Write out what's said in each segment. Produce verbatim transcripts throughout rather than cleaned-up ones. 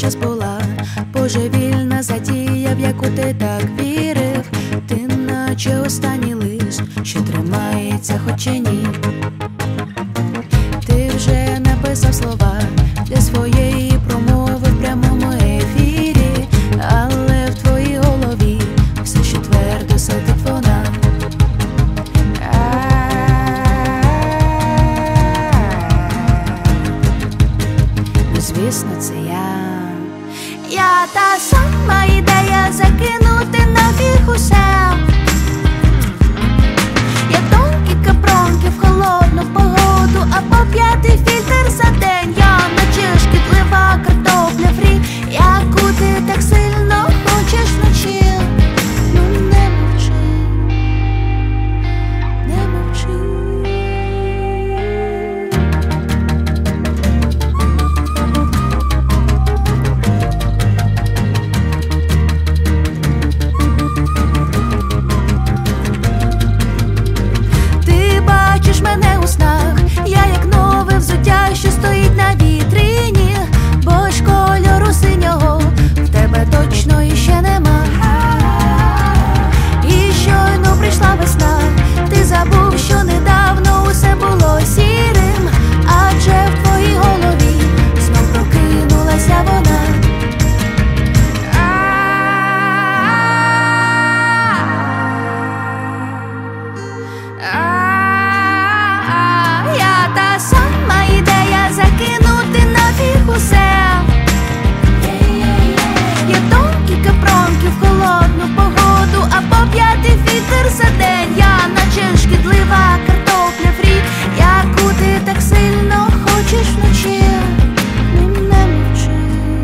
час була божевільна затія, в яку ти так вірив. Ти наче останній лист, що тримається, хоч і ні. Ти вже написав слова для своєї промови в прямому ефірі, але в твоїй голові все ще твердо сидить вона. Звісно, це я. Я та сама ідея закинути нафіг усе. Я тонкі капронки в холодну погоду, або п'ятий фільтр за день. Я наче шкідлива картопля фрі, яку ти так сильно хочеш вночі. Ну не мовчи, не мовчи. Бачиш мене у снах, я як нове взуття, що стоїть на вітрині, бо ж кольору синього в тебе точно іще нема. І щойно прийшла весна, ти забув, що недавно усе було сірим, адже в твоїй голові знов прокинулася вона. Закинути нафіг усе. Я тонкі капронки в холодну погоду, або п'ятий фільтр за день. Я наче шкідлива картопля фрі, яку ти так сильно хочеш вночі. Ну не мовчи,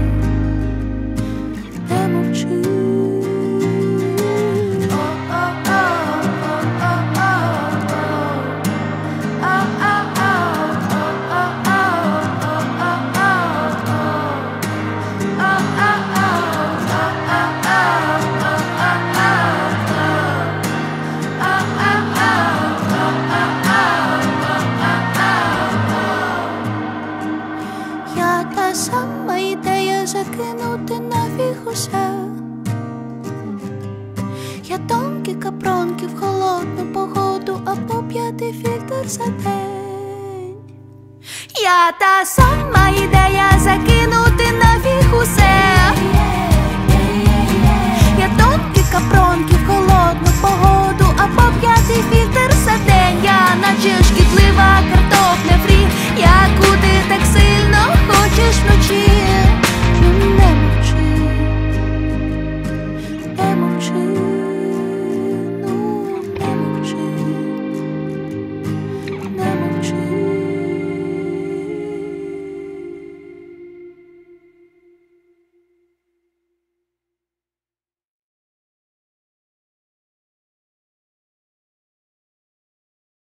не мовчи. Та сама ідея закинути нафіг усе. Я тонкі капронки в холодну погоду, або п'ятий фільтр за день. Я та сама ідея закинути нафіг усе. Я тонкі капронки в холодну погоду, або п'ятий фільтр за день. Я наче шкідлива.